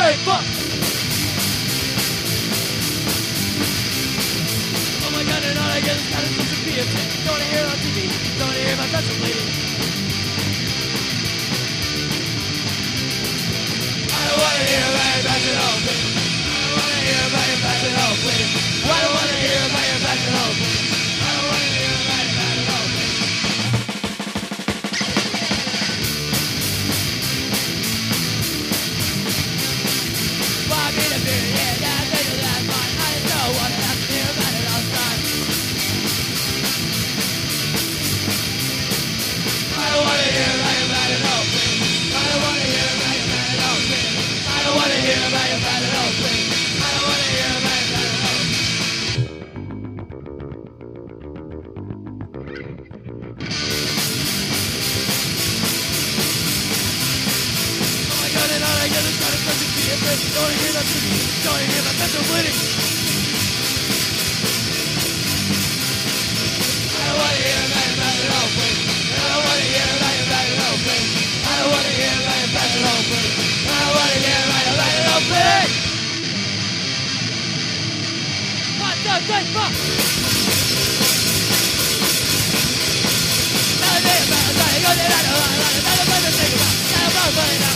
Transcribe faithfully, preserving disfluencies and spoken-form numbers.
say fuck. Oh my god, and all I get is kind of such a P S A. Don't wanna hear it on T V, don't wanna hear about touching bleeding. I don't wanna hear about your passion home bleeding. I don't wanna hear about your passion home bleeding. I don't wanna hear about your passion home bleeding. I don't wanna hear about your passion home bleeding. Fuck me the beer, yeah, that's it, that's fine. I just don't wanna have to hear about it all the time. I don't wanna hear about your passion home bleeding. I don't wanna hear about your passion home bleeding. I don't wanna hear about your passion home bleeding. I don't wanna hear about your passion home bleeding. Oh my god, and all I get is kind of such a P S A. Don't wanna hear about T V, don't wanna hear about mental bleeding. I don't wanna hear about your passion home bleeding. I don't wanna hear about your passion home bleeding. I don't wanna hear about your passion home bleeding. I don't wanna hear about your passion home bleeding. One, two, three, four. Now the day about it, I go there, I don't want to, I don't want to think about it. I don't want to